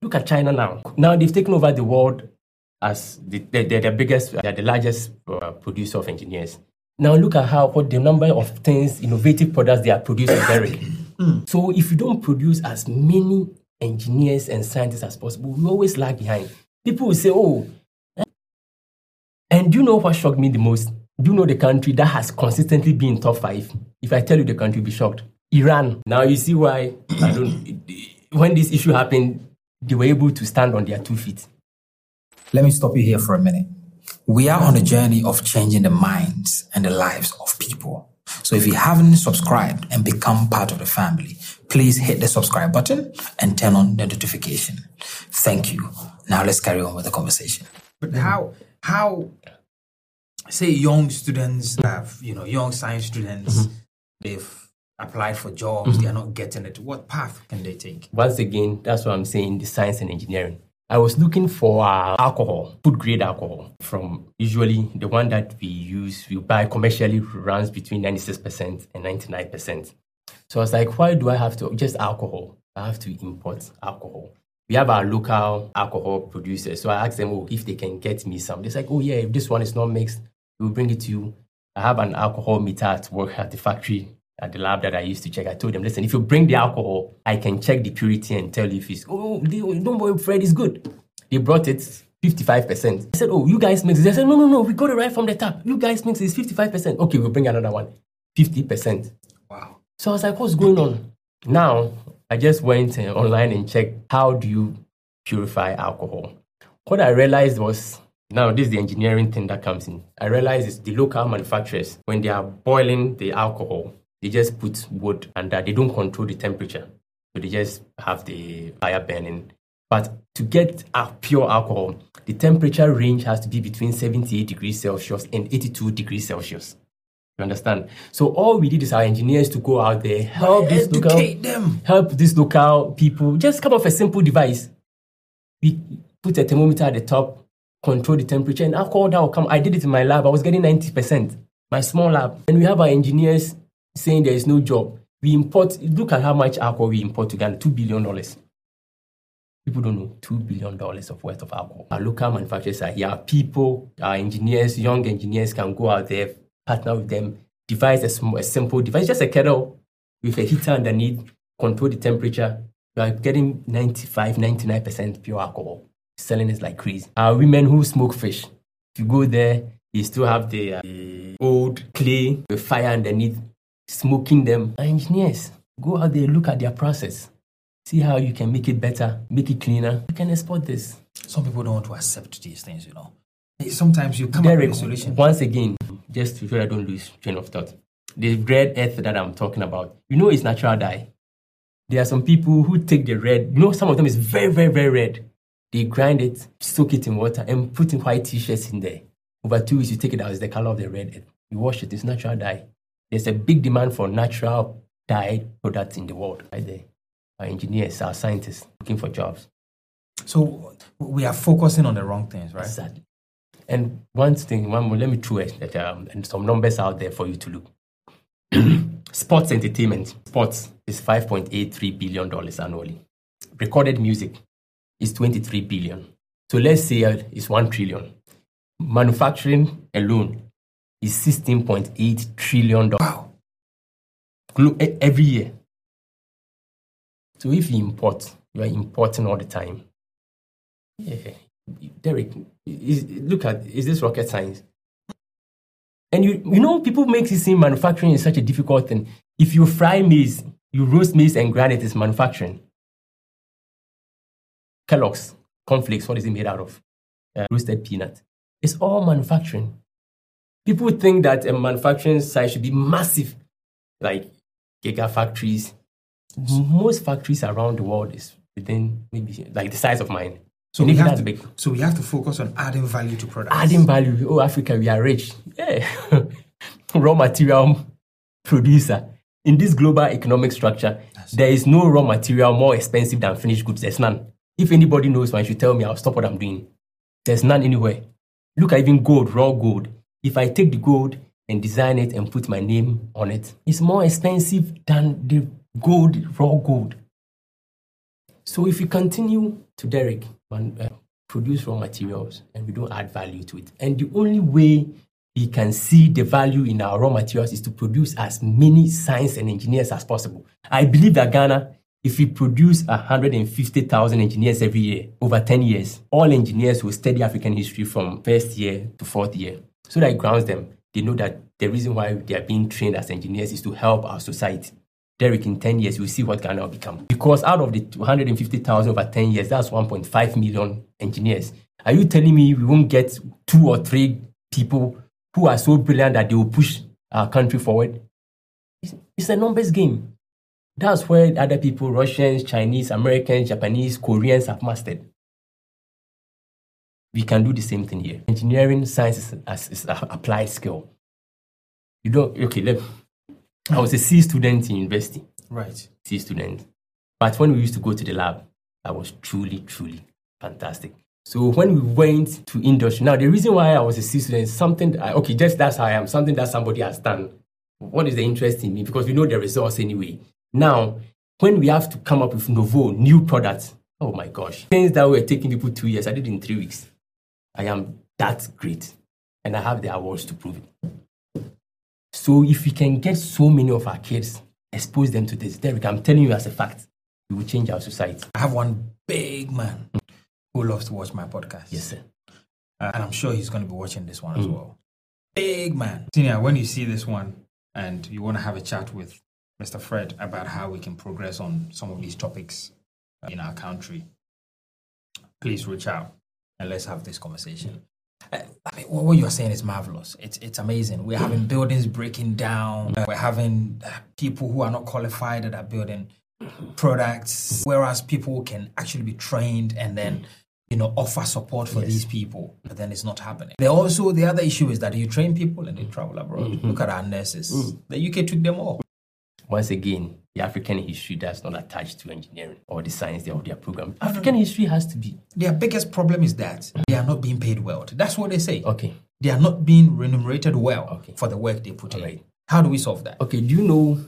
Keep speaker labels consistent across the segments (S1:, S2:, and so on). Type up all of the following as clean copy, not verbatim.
S1: Look at China now. Now they've taken over the world as they're the largest producer of engineers. Now look at what the number of things, innovative products they are producing, Derek. So if you don't produce as many engineers and scientists as possible, we always lag behind. People will say, oh, and do you know what shocked me the most? Do you know the country that has consistently been top 5? If I tell you the country, you'll be shocked. Iran. Now you see why when this issue happened, they were able to stand on their 2 feet.
S2: Let me stop you here for a minute. We are on a journey of changing the minds and the lives of people. So if you haven't subscribed and become part of the family, please hit the subscribe button and turn on the notification. Thank you. Now let's carry on with the conversation.
S3: But how say young students have, young science students, they've applied for jobs, they are not getting it. What path can they take?
S1: Once again, that's what I'm saying, the science and engineering. I was looking for alcohol, food-grade alcohol, from usually the one that we buy commercially runs between 96% and 99%. So I was like, why do I have to, just alcohol? I have to import alcohol. We have our local alcohol producers. So I asked them, if they can get me some. They're like, yeah, if this one is not mixed, we'll bring it to you. I have an alcohol meter at work at the factory, at the lab that I used to check. I told them, listen, if you bring the alcohol, I can check the purity and tell you if it's, don't worry, Fred, it's good. They brought it 55%. I said, you guys mix it. They said, no, we got it right from the tap. You guys mix it, it's 55%. Okay, we'll bring another one, 50%.
S3: Wow.
S1: So I was like, what's going on? Now, I just went online and checked, how do you purify alcohol? What I realized was, now this is the engineering thing that comes in. I realized it's the local manufacturers, when they are boiling the alcohol, they just put wood and they don't control the temperature. So they just have the fire burning. But to get a pure alcohol, the temperature range has to be between 78 degrees Celsius and 82 degrees Celsius. You understand? So all we did is our engineers to go out there, help these local people, just come up with a simple device. We put a thermometer at the top, control the temperature, and alcohol that will come. I did it in my lab. I was getting 90%, my small lab. And we have our engineers saying there is no job. We import, look at how much alcohol we import to Ghana, $2 billion. People don't know $2 billion of worth of alcohol. Our local manufacturers are here. People, our engineers, young engineers can go out there, partner with them, devise a simple device, just a kettle with a heater underneath, control the temperature. You are getting 95, 99% pure alcohol. Selling is like crazy. Our women who smoke fish, if you go there, you still have the old clay with fire underneath, smoking them. Our engineers, go out there, look at their process. See how you can make it better, make it cleaner. You can export this.
S3: Some people don't want to accept these things, Sometimes you come
S1: Derek,
S3: up with a solution.
S1: Once again, just to sure I don't lose train of thought. The red earth that I'm talking about, it's natural dye. There are some people who take the red, some of them is very, very, very red. They grind it, soak it in water, and put in white t-shirts in there. Over 2 weeks, you take it out, it's the color of the red earth. You wash it, it's natural dye. There's a big demand for natural dye products in the world, right there. Our engineers, our scientists, looking for jobs.
S3: So we are focusing on the wrong things, right?
S1: Exactly. And one more, let me throw it, and some numbers out there for you to look. Sports entertainment. Sports is $5.83 billion annually. Recorded music is $23 billion. So let's say it's $1 trillion. Manufacturing alone is $16.8 trillion.
S3: Wow.
S1: Every year. So if you import, you are importing all the time. Yeah. Derek, is this rocket science? And people make it seem manufacturing is such a difficult thing. If you fry maize, you roast maize and grind it, is manufacturing. Kellogg's, cornflakes, what is it made out of? Roasted peanut. It's all manufacturing. People think that a manufacturing site should be massive, like gigafactories. Most factories around the world is within maybe like the size of mine.
S3: So we have to focus on adding value to products.
S1: Adding value. Oh, Africa, we are rich. Yeah. Raw material producer. In this global economic structure, there is no raw material more expensive than finished goods. There's none. If anybody knows one, should tell me, I'll stop what I'm doing. There's none anywhere. Look at even gold, raw gold. If I take the gold and design it and put my name on it, it's more expensive than the gold, raw gold. So if you continue to Derek, produce raw materials and we don't add value to it. And the only way we can see the value in our raw materials is to produce as many science and engineers as possible. I believe that Ghana, if we produce 150,000 engineers every year, over 10 years, all engineers will study African history from first year to fourth year. So that it grounds them. They know that the reason why they are being trained as engineers is to help our society. Derek, in 10 years, we'll see what Ghana will become. Because out of the 150,000 over 10 years, that's 1.5 million engineers. Are you telling me we won't get 2 or 3 people who are so brilliant that they will push our country forward? It's a numbers game. That's where other people, Russians, Chinese, Americans, Japanese, Koreans have mastered. We can do the same thing here. Engineering science is an applied skill. You don't, okay, I was a C student in university.
S3: Right.
S1: C student. But when we used to go to the lab, I was truly, truly fantastic. So when we went to industry, now the reason why I was a C student is something, just that's how I am, something that somebody has done. What is the interest in me? Because we know the results anyway. Now, when we have to come up with new products, oh my gosh. Things that were taking people 2 years, I did in 3 weeks. I am that great. And I have the awards to prove it. So if we can get so many of our kids, expose them to this, Derek, I'm telling you as a fact, we will change our society.
S3: I have one big man who loves to watch my podcast.
S1: Yes, sir.
S3: And I'm sure he's going to be watching this one as well. Big man. Senior, when you see this one and you want to have a chat with Mr. Fred about how we can progress on some of these topics in our country, please reach out and let's have this conversation. I mean, what you're saying is marvelous. It's amazing. We're having buildings breaking down. We're having people who are not qualified that are building products, whereas people can actually be trained and then, offer support for these people. But then it's not happening. The other issue is that you train people and they travel abroad. Look at our nurses. The UK took them all.
S1: Once again, the African history does not attach to engineering or the science of their program. African history has to be.
S3: Their biggest problem is that they are not being paid well. That's what they say.
S1: Okay.
S3: They are not being remunerated well for the work they put in. Right. How do we solve that?
S1: Okay, do you know,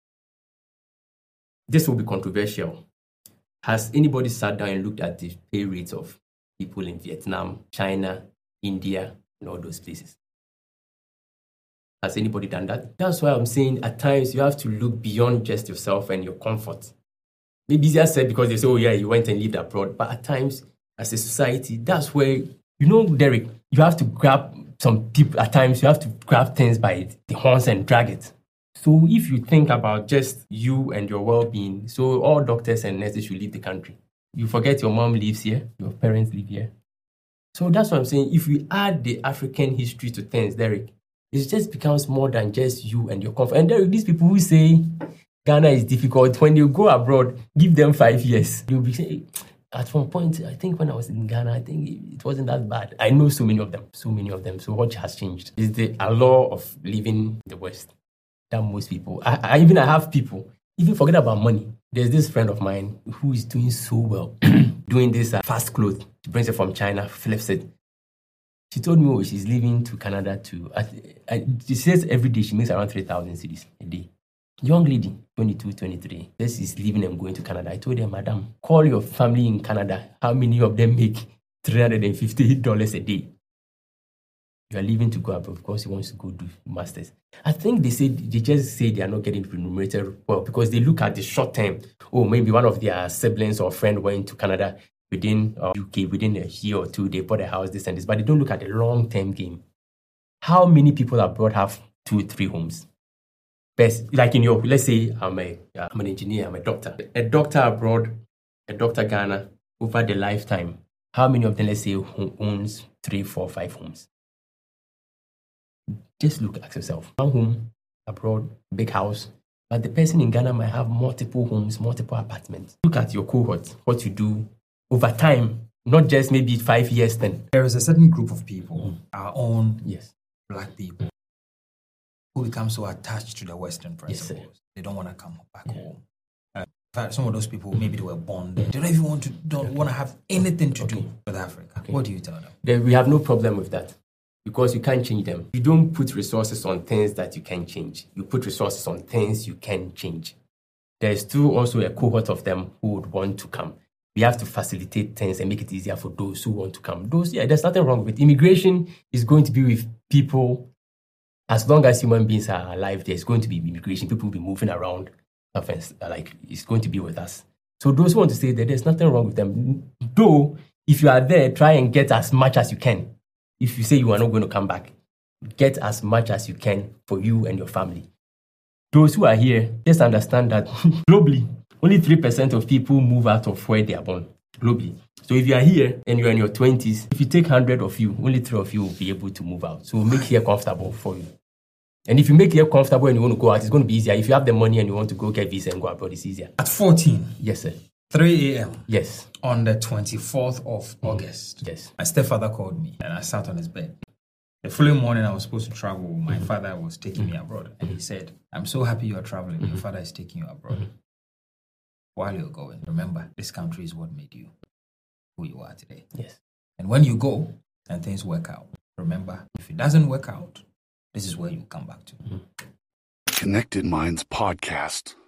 S1: this will be controversial. Has anybody sat down and looked at the pay rates of people in Vietnam, China, India, and all those places? Has anybody done that? That's why I'm saying at times you have to look beyond just yourself and your comfort. Maybe easier said because they say, oh yeah, you went and lived abroad. But at times, as a society, that's where, Derek, you have to grab some people, at times you have to grab things by the horns and drag it. So if you think about just you and your well-being, so all doctors and nurses should leave the country. You forget your mom lives here, your parents live here. So that's what I'm saying. If we add the African history to things, Derek, it just becomes more than just you and your comfort. And there are these people who say Ghana is difficult. When you go abroad, give them 5 years. You'll be saying, at one point, I think when I was in Ghana, I think it wasn't that bad. I know so many of them. So what has changed is the allure of living in the West that most people, I have people, even forget about money. There's this friend of mine who is doing so well, doing this fast clothes. She brings it from China, flips it. She told me she's leaving to Canada she says every day she makes around 3,000 cedis a day. Young lady, 22, 23. This is leaving and going to Canada. I told her, madam, call your family in Canada. How many of them make $350 a day? You are leaving to go abroad because he wants to go do masters. I think they just say they are not getting remunerated well because they look at the short term. Oh, maybe one of their siblings or friend went to Canada within UK, within a year or two, they bought a house, this and this, but they don't look at the long-term game. How many people abroad have 2 or 3 homes? Best, like in your, let's say I'm an engineer, I'm a doctor. A doctor abroad, a doctor Ghana, over the lifetime, how many of them, let's say, owns 3, 4, 5 homes? Just look at yourself. One home abroad, big house, but the person in Ghana might have multiple homes, multiple apartments. Look at your cohort, what you do over time, not just maybe 5 years then.
S3: There is a certain group of people, our own Black people, who become so attached to the Western principles. Yes, they don't want to come back home. In fact, some of those people, maybe they were born there. They don't even want to have anything to do with Africa. What do you tell them?
S1: We have no problem with that because you can't change them. You don't put resources on things that you can change. You put resources on things you can change. There's still also a cohort of them who would want to come. we have to facilitate things and make it easier for those who want to come. There's nothing wrong with it. Immigration is going to be with people. As long as human beings are alive, there's going to be immigration. People will be moving around. Like, it's going to be with us. So those who want to say that there's nothing wrong with them, though, if you are there, try and get as much as you can. If you say you are not going to come back, get as much as you can for you and your family. Those who are here, just understand that globally, only 3% of people move out of where they are born, globally. So if you are here and you're in your 20s, if you take 100 of you, only 3 of you will be able to move out. So make here comfortable for you. And if you make here comfortable and you want to go out, it's going to be easier. If you have the money and you want to go get visa and go abroad, it's easier.
S3: At 14?
S1: Yes, sir.
S3: 3 a.m.
S1: Yes.
S3: On the 24th of August.
S1: Yes.
S3: My stepfather called me and I sat on his bed. The following morning, I was supposed to travel. My father was taking me abroad. And he said, I'm so happy you are traveling. Your father is taking you abroad. While you're going, remember, this country is what made you who you are today.
S1: Yes.
S3: And when you go and things work out, remember, if it doesn't work out, this is where you come back to.
S4: Connected Minds Podcast.